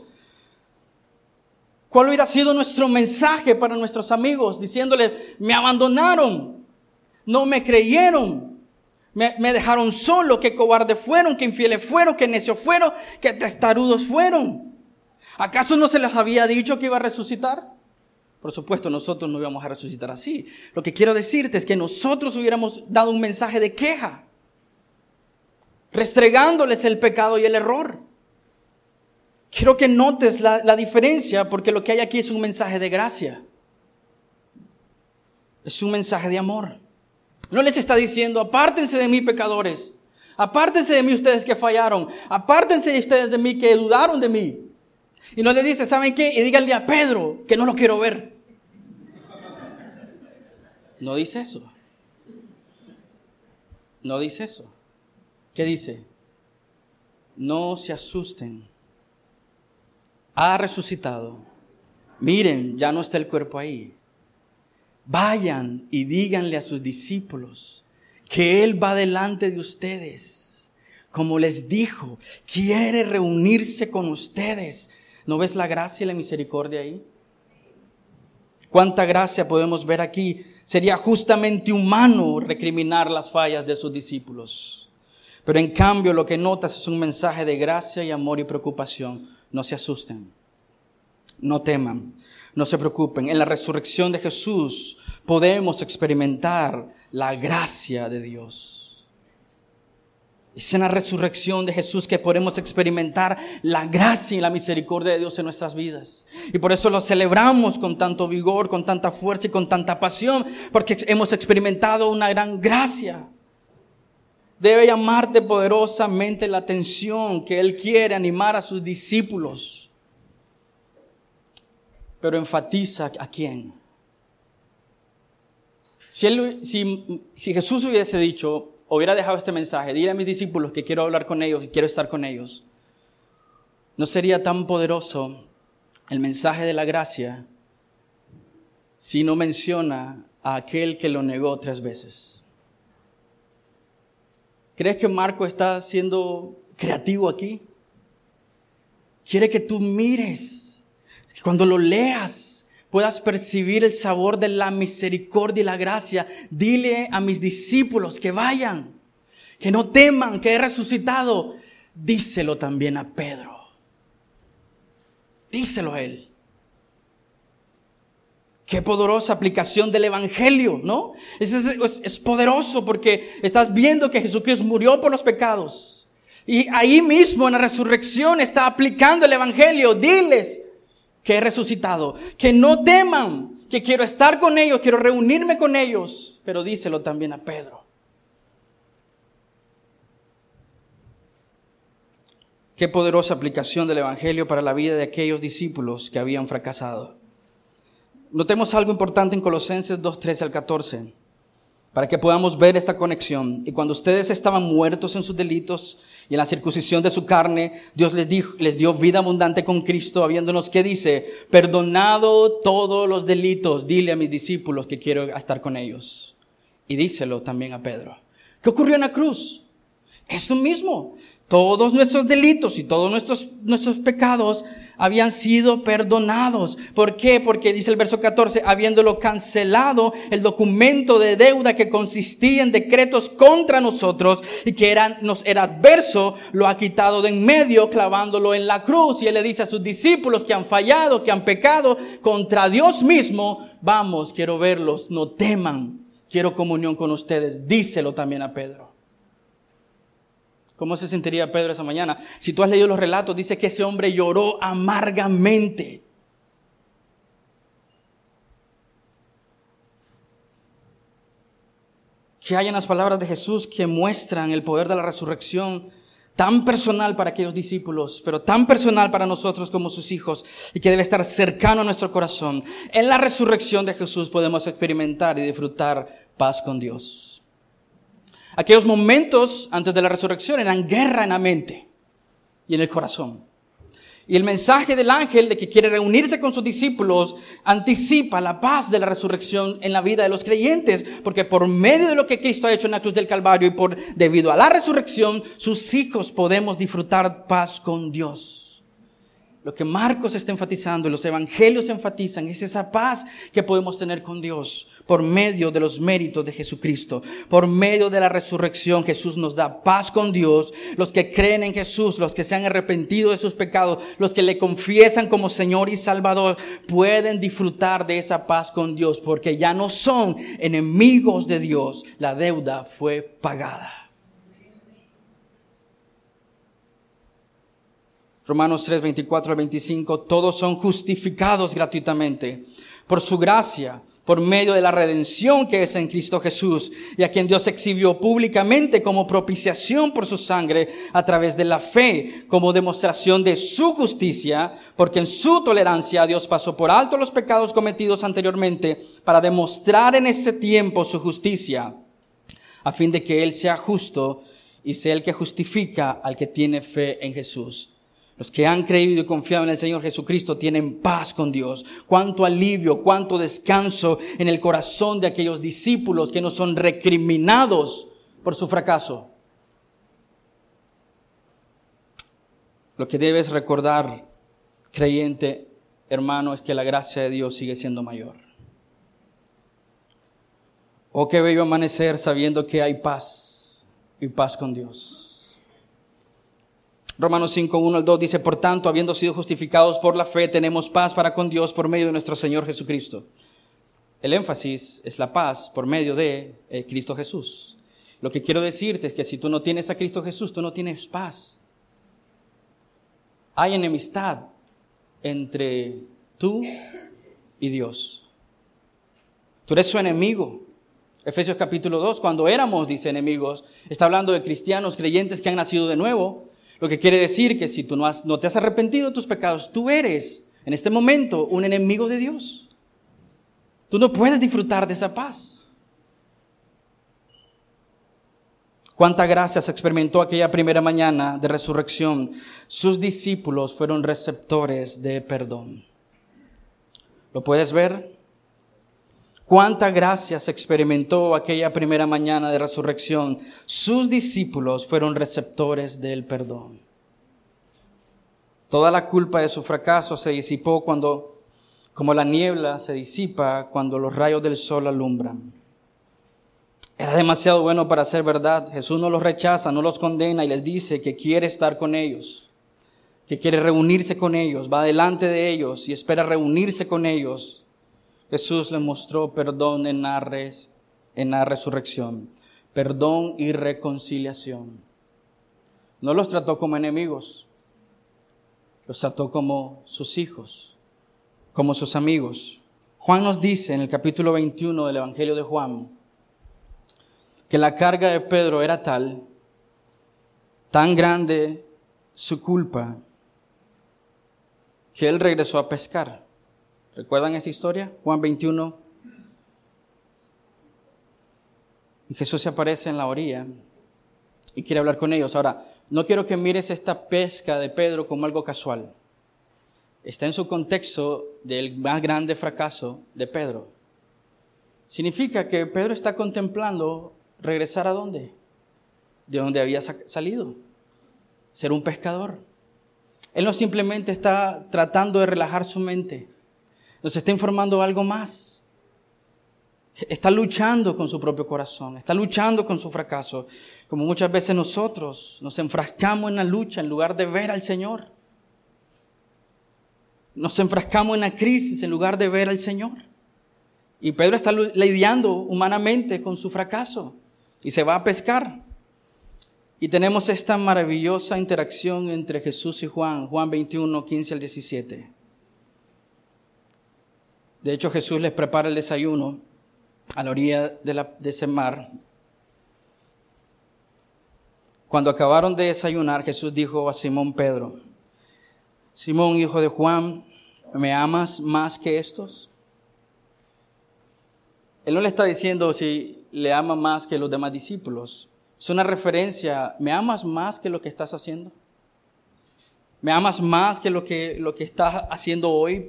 A: ¿Cuál hubiera sido nuestro mensaje para nuestros amigos? Diciéndoles, me abandonaron, no me creyeron, me dejaron solo, qué cobardes fueron, qué infieles fueron, qué necios fueron, qué testarudos fueron. ¿Acaso no se les había dicho que iba a resucitar? Por supuesto, nosotros no íbamos a resucitar así. Lo que quiero decirte es que nosotros hubiéramos dado un mensaje de queja, restregándoles el pecado y el error. Quiero que notes la diferencia, porque lo que hay aquí es un mensaje de gracia. Es un mensaje de amor. No les está diciendo, apártense de mí, pecadores. Apártense de mí ustedes que fallaron. Apártense de ustedes de mí que dudaron de mí. Y no les dice, ¿saben qué? Y díganle a Pedro que no lo quiero ver. No dice eso. No dice eso. ¿Qué dice? No se asusten. Ha resucitado. Miren, ya no está el cuerpo ahí. Vayan y díganle a sus discípulos que Él va delante de ustedes. Como les dijo, quiere reunirse con ustedes. ¿No ves la gracia y la misericordia ahí? ¿Cuánta gracia podemos ver aquí? Sería justamente humano recriminar las fallas de sus discípulos. Pero en cambio lo que notas es un mensaje de gracia y amor y preocupación. No se asusten, no teman, no se preocupen. En la resurrección de Jesús podemos experimentar la gracia de Dios. Es en la resurrección de Jesús que podemos experimentar la gracia y la misericordia de Dios en nuestras vidas. Y por eso lo celebramos con tanto vigor, con tanta fuerza y con tanta pasión, porque hemos experimentado una gran gracia. Debe llamarte poderosamente la atención que Él quiere animar a sus discípulos. Pero enfatiza a quién. Si Jesús hubiese dicho, hubiera dejado este mensaje, dile a mis discípulos que quiero hablar con ellos y quiero estar con ellos, no sería tan poderoso el mensaje de la gracia si no menciona a aquel que lo negó 3 veces. ¿Crees que Marco está siendo creativo aquí? Quiere que tú mires, que cuando lo leas puedas percibir el sabor de la misericordia y la gracia. Dile a mis discípulos que vayan, que no teman, que he resucitado. Díselo también a Pedro. Díselo a él. Qué poderosa aplicación del evangelio, ¿no? Es poderoso porque estás viendo que Jesucristo murió por los pecados, Y ahí mismo en la resurrección está aplicando el evangelio. Diles que he resucitado, que no teman, que quiero estar con ellos, quiero reunirme con ellos. Pero díselo también a Pedro. Qué poderosa aplicación del evangelio para la vida de aquellos discípulos que habían fracasado. Notemos algo importante en Colosenses 2:13 al 14, para que podamos ver esta conexión. Y cuando ustedes estaban muertos en sus delitos y en la circuncisión de su carne, Dios les dio vida abundante con Cristo, habiéndonos, ¿qué dice? Perdonado todos los delitos. Dile a mis discípulos que quiero estar con ellos. Y díselo también a Pedro. ¿Qué ocurrió en la cruz? Esto mismo. Todos nuestros delitos y todos nuestros pecados habían sido perdonados. ¿Por qué? Porque dice el verso 14, habiéndolo cancelado el documento de deuda que consistía en decretos contra nosotros y que nos era adverso, lo ha quitado de en medio clavándolo en la cruz. Y él le dice a sus discípulos que han fallado, que han pecado contra Dios mismo, vamos, quiero verlos, no teman, quiero comunión con ustedes. Díselo también a Pedro. ¿Cómo se sentiría Pedro esa mañana? Si tú has leído los relatos, dice que ese hombre lloró amargamente. ¿Qué hay en las palabras de Jesús que muestran el poder de la resurrección tan personal para aquellos discípulos, pero tan personal para nosotros como sus hijos, y que debe estar cercano a nuestro corazón? En la resurrección de Jesús podemos experimentar y disfrutar paz con Dios. Aquellos momentos antes de la resurrección eran guerra en la mente y en el corazón. Y el mensaje del ángel de que quiere reunirse con sus discípulos anticipa la paz de la resurrección en la vida de los creyentes, porque por medio de lo que Cristo ha hecho en la cruz del Calvario y debido a la resurrección, sus hijos podemos disfrutar paz con Dios. Lo que Marcos está enfatizando y los evangelios enfatizan es esa paz que podemos tener con Dios por medio de los méritos de Jesucristo. Por medio de la resurrección, Jesús nos da paz con Dios. Los que creen en Jesús, los que se han arrepentido de sus pecados, los que le confiesan como Señor y Salvador, pueden disfrutar de esa paz con Dios porque ya no son enemigos de Dios. La deuda fue pagada. Romanos 3, 24 al 25, todos son justificados gratuitamente por su gracia, por medio de la redención que es en Cristo Jesús, y a quien Dios exhibió públicamente como propiciación por su sangre a través de la fe, como demostración de su justicia, porque en su tolerancia Dios pasó por alto los pecados cometidos anteriormente para demostrar en ese tiempo su justicia, a fin de que Él sea justo y sea el que justifica al que tiene fe en Jesús. Los que han creído y confiado en el Señor Jesucristo tienen paz con Dios. Cuánto alivio, cuánto descanso en el corazón de aquellos discípulos que no son recriminados por su fracaso. Lo que debes recordar, creyente, hermano, es que la gracia de Dios sigue siendo mayor. Oh, qué bello amanecer sabiendo que hay paz y paz con Dios. Romanos 5, 1 al 2 dice, por tanto, habiendo sido justificados por la fe, tenemos paz para con Dios por medio de nuestro Señor Jesucristo. El énfasis es la paz por medio de Cristo Jesús. Lo que quiero decirte es que si tú no tienes a Cristo Jesús, tú no tienes paz. Hay enemistad entre tú y Dios. Tú eres su enemigo. Efesios capítulo 2, cuando éramos, dice, enemigos, está hablando de cristianos, creyentes que han nacido de nuevo. Lo que quiere decir que si tú no te has arrepentido de tus pecados, tú eres, en este momento, un enemigo de Dios. Tú no puedes disfrutar de esa paz. Cuánta gracia se experimentó aquella primera mañana de resurrección. Sus discípulos fueron receptores de perdón. ¿Lo puedes ver? Cuánta gracia se experimentó aquella primera mañana de resurrección. Sus discípulos fueron receptores del perdón. Toda la culpa de su fracaso se disipó como la niebla se disipa cuando los rayos del sol alumbran. Era demasiado bueno para ser verdad. Jesús no los rechaza, no los condena y les dice que quiere estar con ellos, que quiere reunirse con ellos, va delante de ellos y espera reunirse con ellos. Jesús les mostró perdón en la resurrección, perdón y reconciliación. No los trató como enemigos, los trató como sus hijos, como sus amigos. Juan nos dice en el capítulo 21 del Evangelio de Juan que la carga de Pedro era tan grande su culpa, que él regresó a pescar. ¿Recuerdan esa historia? Juan 21. Y Jesús se aparece en la orilla y quiere hablar con ellos. Ahora, no quiero que mires esta pesca de Pedro como algo casual. Está en su contexto del más grande fracaso de Pedro. Significa que Pedro está contemplando regresar ¿a dónde? De donde había salido. Ser un pescador. Él no simplemente está tratando de relajar su mente. Nos está informando algo más. Está luchando con su propio corazón. Está luchando con su fracaso. Como muchas veces nosotros nos enfrascamos en la lucha en lugar de ver al Señor. Nos enfrascamos en la crisis en lugar de ver al Señor. Y Pedro está lidiando humanamente con su fracaso. Y se va a pescar. Y tenemos esta maravillosa interacción entre Jesús y Juan. Juan 21, 15 al 17. De hecho, Jesús les prepara el desayuno a la orilla de ese mar. Cuando acabaron de desayunar, Jesús dijo a Simón Pedro: Simón, hijo de Juan, ¿me amas más que estos? Él no le está diciendo si le ama más que los demás discípulos. Es una referencia. ¿Me amas más que lo que estás haciendo? ¿Me amas más que lo que estás haciendo hoy?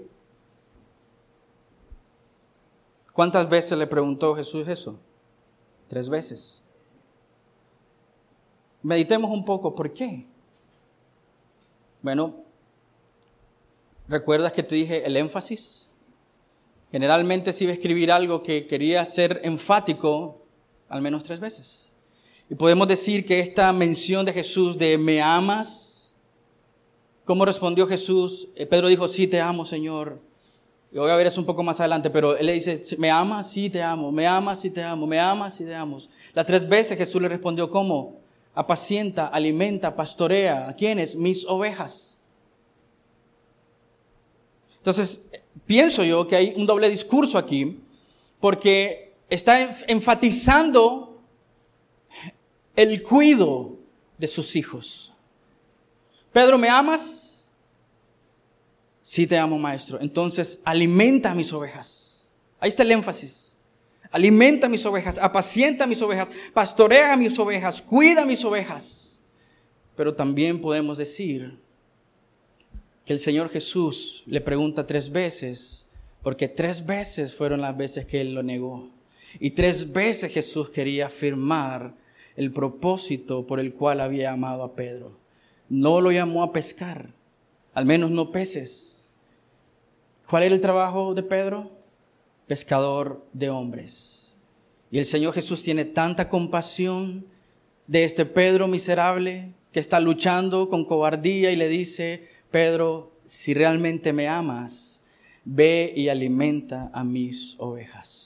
A: ¿Cuántas veces le preguntó Jesús eso? 3 veces. Meditemos un poco, ¿por qué? Bueno, ¿recuerdas que te dije el énfasis? Generalmente si iba a escribir algo que quería ser enfático, al menos 3 veces. Y podemos decir que esta mención de Jesús de ¿me amas? ¿Cómo respondió Jesús? Pedro dijo: sí, te amo, Señor. Y voy a ver eso un poco más adelante, pero él le dice: ¿me amas? Sí, te amo. ¿Me amas? Sí, te amo. ¿Me amas? Sí, te amo. Las 3 veces Jesús le respondió ¿cómo? Apacienta, alimenta, pastorea. ¿A quiénes? Mis ovejas. Entonces, pienso yo que hay un doble discurso aquí, porque está enfatizando el cuidado de sus hijos. Pedro, ¿me amas? Sí, te amo, maestro. Entonces, alimenta a mis ovejas. Ahí está el énfasis. Alimenta a mis ovejas, apacienta a mis ovejas, pastorea a mis ovejas, cuida a mis ovejas. Pero también podemos decir que el Señor Jesús le pregunta 3 veces, porque 3 veces fueron las veces que Él lo negó. Y 3 veces Jesús quería afirmar el propósito por el cual había amado a Pedro. No lo llamó a pescar, al menos no peces. ¿Cuál era el trabajo de Pedro? Pescador de hombres. Y el Señor Jesús tiene tanta compasión de este Pedro miserable que está luchando con cobardía y le dice: Pedro, si realmente me amas, ve y alimenta a mis ovejas.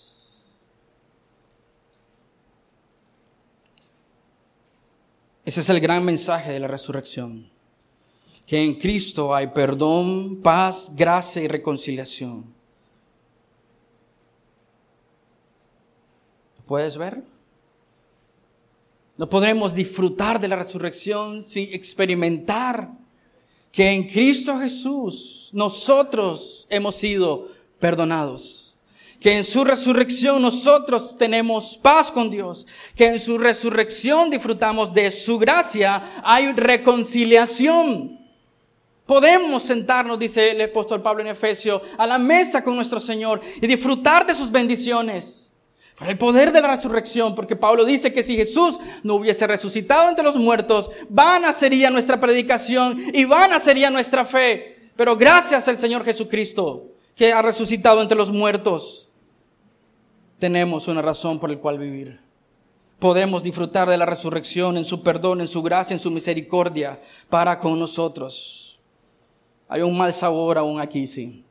A: Ese es el gran mensaje de la resurrección. Que en Cristo hay perdón, paz, gracia y reconciliación. ¿Lo puedes ver? No podremos disfrutar de la resurrección sin experimentar que en Cristo Jesús nosotros hemos sido perdonados. Que en su resurrección nosotros tenemos paz con Dios. Que en su resurrección disfrutamos de su gracia. Hay reconciliación. Podemos sentarnos, dice el apóstol Pablo en Efesios, a la mesa con nuestro Señor y disfrutar de sus bendiciones. Por el poder de la resurrección, porque Pablo dice que si Jesús no hubiese resucitado entre los muertos, vana sería nuestra predicación y vana sería nuestra fe. Pero gracias al Señor Jesucristo, que ha resucitado entre los muertos, tenemos una razón por la cual vivir. Podemos disfrutar de la resurrección en su perdón, en su gracia, en su misericordia para con nosotros. Hay un mal sabor aún aquí, sí.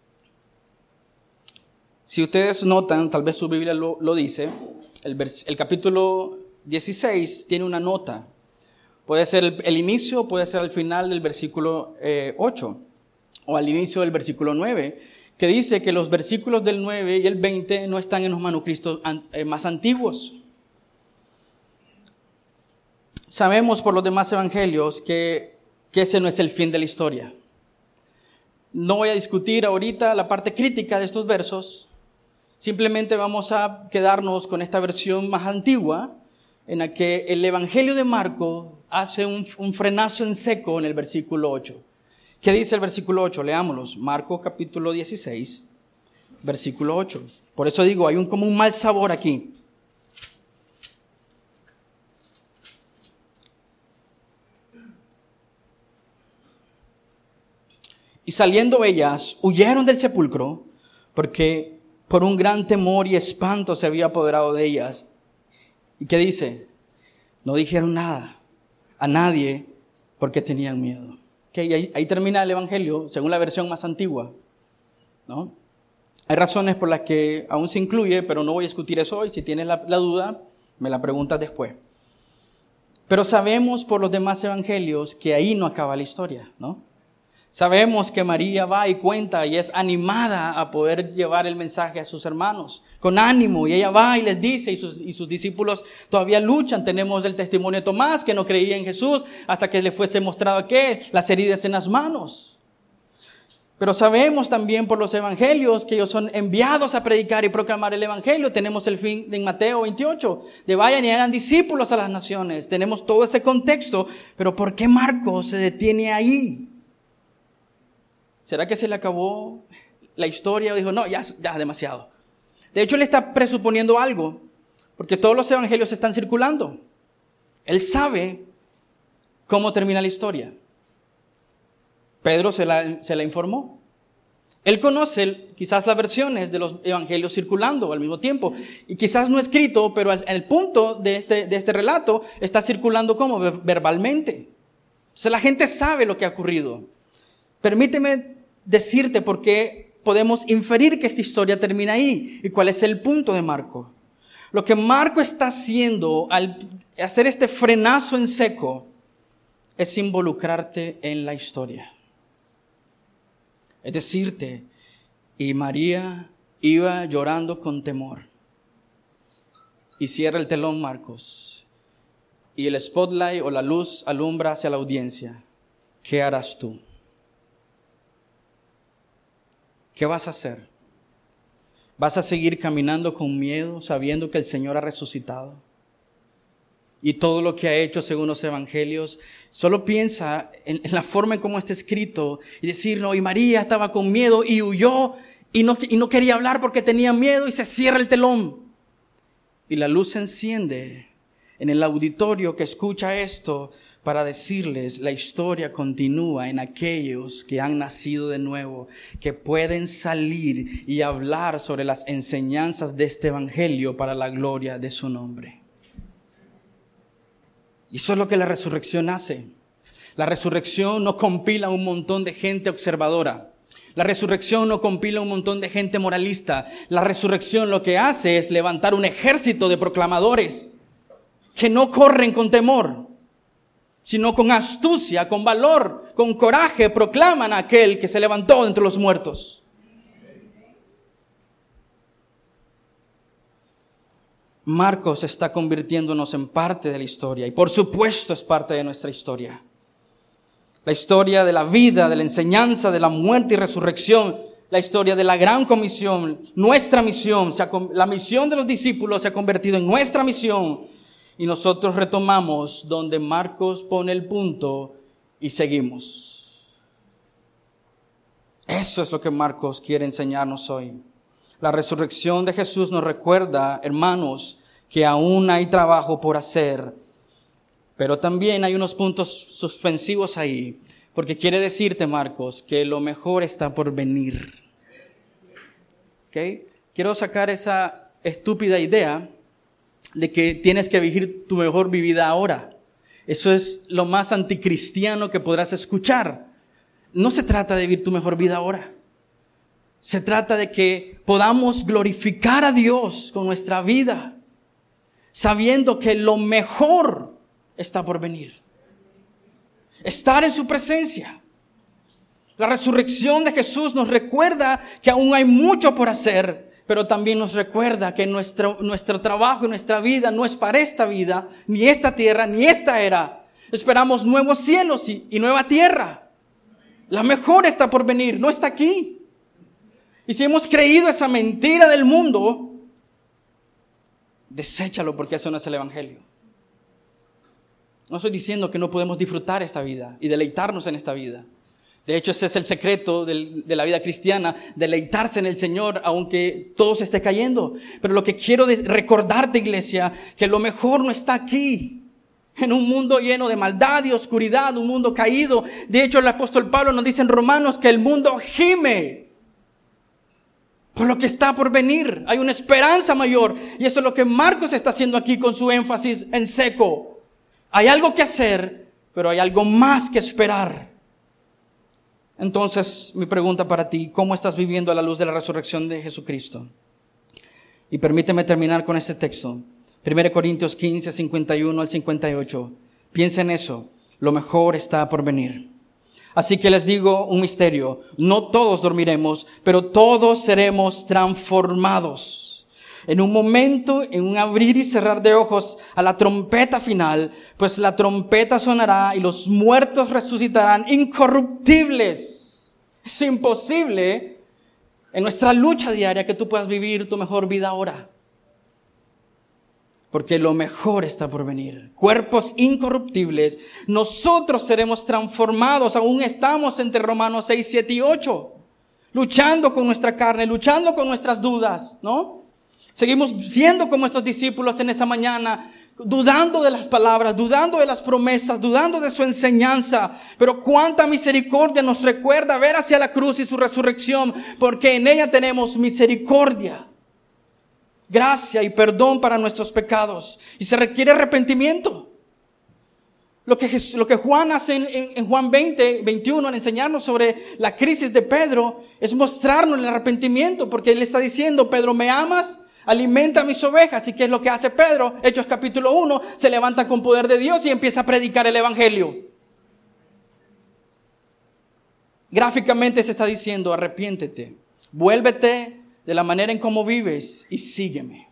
A: Si ustedes notan, tal vez su Biblia lo dice, el capítulo 16 tiene una nota. Puede ser el inicio, puede ser al final del versículo 8 o al inicio del versículo 9, que dice que los versículos del 9 y el 20 no están en los manuscritos más antiguos. Sabemos por los demás evangelios que ese no es el fin de la historia. No voy a discutir ahorita la parte crítica de estos versos. Simplemente vamos a quedarnos con esta versión más antigua, en la que el Evangelio de Marcos hace un frenazo en seco en el versículo 8. ¿Qué dice el versículo 8? Leámoslos. Marcos capítulo 16, versículo 8. Por eso digo, hay como un mal sabor aquí. Y saliendo ellas, huyeron del sepulcro, porque por un gran temor y espanto se había apoderado de ellas. ¿Y qué dice? No dijeron nada a nadie porque tenían miedo. Okay, ahí termina el Evangelio, según la versión más antigua, ¿no? Hay razones por las que aún se incluye, pero no voy a discutir eso hoy. Si tienes la duda, me la preguntas después. Pero sabemos por los demás evangelios que ahí no acaba la historia, ¿no? Sabemos que María va y cuenta y es animada a poder llevar el mensaje a sus hermanos con ánimo, y ella va y les dice, y sus discípulos todavía luchan. Tenemos el testimonio de Tomás, que no creía en Jesús hasta que le fuese mostrado las heridas en las manos. Pero sabemos también por los evangelios que ellos son enviados a predicar y proclamar el evangelio. Tenemos el fin en Mateo 28, de vayan y hagan discípulos a las naciones. Tenemos todo ese contexto, pero ¿por qué Marcos se detiene ahí? ¿Será que se le acabó la historia? O dijo, no, ya demasiado. De hecho, él está presuponiendo algo, porque todos los evangelios están circulando. Él sabe cómo termina la historia. Pedro se la informó. Él conoce quizás las versiones de los evangelios circulando al mismo tiempo. Y quizás no escrito, pero el punto de este relato está circulando como verbalmente. O sea, la gente sabe lo que ha ocurrido. Permíteme decirte por qué podemos inferir que esta historia termina ahí y cuál es el punto de Marco. Lo que Marco está haciendo al hacer este frenazo en seco es involucrarte en la historia. Es decirte, y María iba llorando con temor. Y cierra el telón Marcos. Y el spotlight o la luz alumbra hacia la audiencia. ¿Qué harás tú? ¿Qué vas a hacer? ¿Vas a seguir caminando con miedo sabiendo que el Señor ha resucitado? Y todo lo que ha hecho según los evangelios, solo piensa en la forma en cómo está escrito y decir, no, y María estaba con miedo y huyó y no quería hablar porque tenía miedo, y se cierra el telón. Y la luz se enciende en el auditorio que escucha esto para decirles, la historia continúa en aquellos que han nacido de nuevo, que pueden salir y hablar sobre las enseñanzas de este evangelio para la gloria de su nombre. Y eso es lo que la resurrección hace. La resurrección no compila un montón de gente observadora. La resurrección no compila un montón de gente moralista. La resurrección lo que hace es levantar un ejército de proclamadores que no corren con temor, sino con astucia, con valor, con coraje, proclaman a aquel que se levantó de entre los muertos. Marcos está convirtiéndonos en parte de la historia, y por supuesto es parte de nuestra historia. La historia de la vida, de la enseñanza, de la muerte y resurrección, la historia de la gran comisión, nuestra misión, la misión de los discípulos se ha convertido en nuestra misión, y nosotros retomamos donde Marcos pone el punto y seguimos. Eso es lo que Marcos quiere enseñarnos hoy. La resurrección de Jesús nos recuerda, hermanos, que aún hay trabajo por hacer, pero también hay unos puntos suspensivos ahí, porque quiere decirte, Marcos, que lo mejor está por venir. ¿Okay? Quiero sacar esa estúpida idea de que tienes que vivir tu mejor vida ahora. Eso es lo más anticristiano que podrás escuchar. No se trata de vivir tu mejor vida ahora. Se trata de que podamos glorificar a Dios con nuestra vida, sabiendo que lo mejor está por venir. estar en su presencia. La resurrección de Jesús nos recuerda que aún hay mucho por hacer, pero también nos recuerda que nuestro trabajo y nuestra vida no es para esta vida, ni esta tierra, ni esta era. Esperamos nuevos cielos y nueva tierra. La mejor está por venir, no está aquí. Y si hemos creído esa mentira del mundo, deséchalo, porque eso no es el evangelio. No estoy diciendo que no podemos disfrutar esta vida y deleitarnos en esta vida. De hecho, ese es el secreto de la vida cristiana, deleitarse en el Señor, aunque todo se esté cayendo. Pero lo que quiero recordarte, iglesia, que lo mejor no está aquí, en un mundo lleno de maldad y oscuridad, un mundo caído. De hecho, el apóstol Pablo nos dice en Romanos que el mundo gime por lo que está por venir. Hay una esperanza mayor, y eso es lo que Marcos está haciendo aquí con su énfasis en seco. Hay algo que hacer, pero hay algo más que esperar. Entonces, mi pregunta para ti: ¿cómo estás viviendo a la luz de la resurrección de Jesucristo? Y permíteme terminar con este texto. 1 Corintios 15, 51 al 58. Piensa en eso. Lo mejor está por venir. Así que les digo un misterio: no todos dormiremos, pero todos seremos transformados. En un momento, en un abrir y cerrar de ojos, a la trompeta final, pues la trompeta sonará y los muertos resucitarán incorruptibles. Es imposible en nuestra lucha diaria que tú puedas vivir tu mejor vida ahora, porque lo mejor está por venir. Cuerpos incorruptibles, nosotros seremos transformados. Aún estamos entre Romanos 6, 7 y 8, luchando con nuestra carne, luchando con nuestras dudas, ¿no? Seguimos siendo como estos discípulos en esa mañana, dudando de las palabras, dudando de las promesas, dudando de su enseñanza. Pero cuánta misericordia nos recuerda ver hacia la cruz y su resurrección, porque en ella tenemos misericordia, gracia y perdón para nuestros pecados. Y se requiere arrepentimiento. Lo que Juan hace en Juan 20, 21, al enseñarnos sobre la crisis de Pedro, es mostrarnos el arrepentimiento, porque él está diciendo: Pedro, ¿me amas? Alimenta a mis ovejas. ¿Y qué es lo que hace Pedro? Hechos capítulo 1, se levanta con poder de Dios y empieza a predicar el evangelio. Gráficamente se está diciendo: arrepiéntete, vuélvete de la manera en cómo vives y sígueme.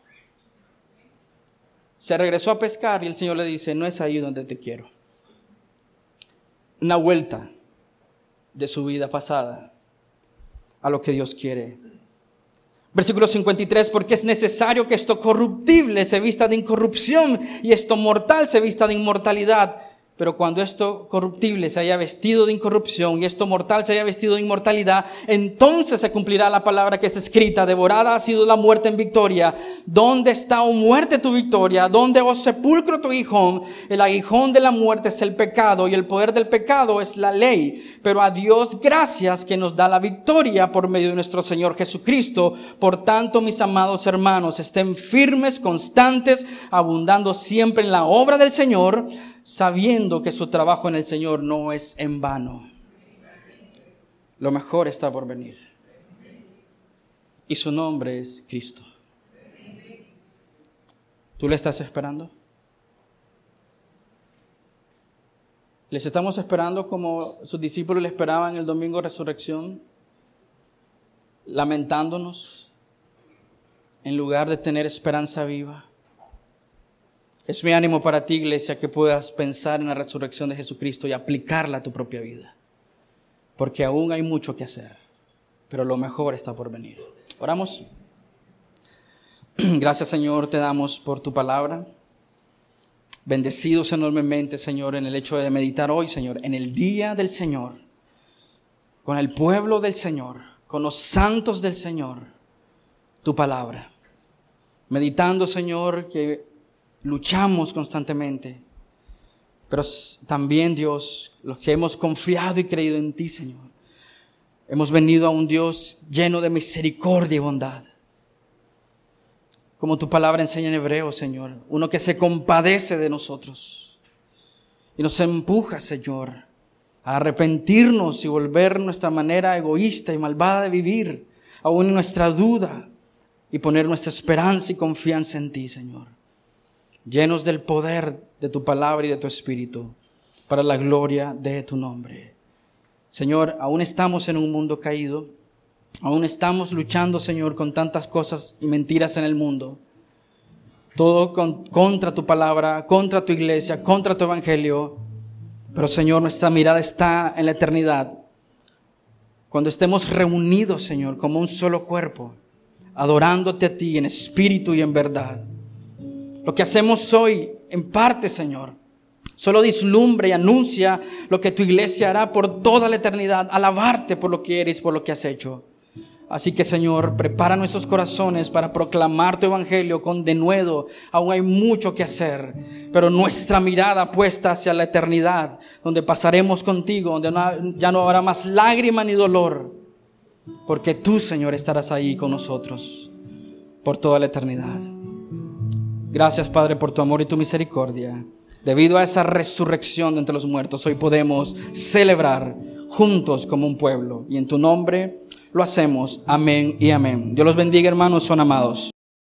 A: Se regresó a pescar y el Señor le dice: no es ahí donde te quiero. Una vuelta de su vida pasada a lo que Dios quiere. Versículo 53, porque es necesario que esto corruptible se vista de incorrupción y esto mortal se vista de inmortalidad. Pero cuando esto corruptible se haya vestido de incorrupción y esto mortal se haya vestido de inmortalidad, entonces se cumplirá la palabra que está escrita: devorada ha sido la muerte en victoria. ¿Dónde está, oh muerte, tu victoria? ¿Dónde, oh sepulcro, tu aguijón? El aguijón de la muerte es el pecado, y el poder del pecado es la ley. Pero a Dios gracias, que nos da la victoria por medio de nuestro Señor Jesucristo. Por tanto, mis amados hermanos, estén firmes, constantes, abundando siempre en la obra del Señor, sabiendo que su trabajo en el Señor no es en vano. Lo mejor está por venir. Y su nombre es Cristo. ¿Tú le estás esperando? ¿Les estamos esperando como sus discípulos le esperaban el domingo de resurrección? Lamentándonos en lugar de tener esperanza viva. Es mi ánimo para ti, iglesia, que puedas pensar en la resurrección de Jesucristo y aplicarla a tu propia vida. Porque aún hay mucho que hacer, pero lo mejor está por venir. Oramos. Gracias, Señor, te damos por tu palabra. Bendecidos enormemente, Señor, en el hecho de meditar hoy, Señor, en el día del Señor, con el pueblo del Señor, con los santos del Señor, tu palabra. Meditando, Señor, que luchamos constantemente, pero también, Dios, los que hemos confiado y creído en ti, Señor, hemos venido a un Dios lleno de misericordia y bondad. Como tu palabra enseña en Hebreo, Señor, uno que se compadece de nosotros y nos empuja, Señor, a arrepentirnos y volver nuestra manera egoísta y malvada de vivir, aún en nuestra duda, y poner nuestra esperanza y confianza en ti, Señor. Llenos del poder de tu palabra y de tu Espíritu, para la gloria de tu nombre. Señor, aún estamos en un mundo caído, aún estamos luchando, Señor, con tantas cosas y mentiras en el mundo. Todo contra tu palabra, contra tu iglesia, contra tu evangelio. Pero, Señor, nuestra mirada está en la eternidad. Cuando estemos reunidos, Señor, como un solo cuerpo, adorándote a ti en espíritu y en verdad. Lo que hacemos hoy, en parte, Señor, solo vislumbra y anuncia lo que tu iglesia hará por toda la eternidad, alabarte por lo que eres, por lo que has hecho. Así que, Señor, prepara nuestros corazones para proclamar tu evangelio con denuedo. Aún hay mucho que hacer, pero nuestra mirada puesta hacia la eternidad, donde pasaremos contigo, donde ya no habrá más lágrima ni dolor, porque tú, Señor, estarás ahí con nosotros por toda la eternidad. Gracias, Padre, por tu amor y tu misericordia. Debido a esa resurrección de entre los muertos, hoy podemos celebrar juntos como un pueblo. Y en tu nombre lo hacemos. Amén y amén. Dios los bendiga, hermanos, son amados.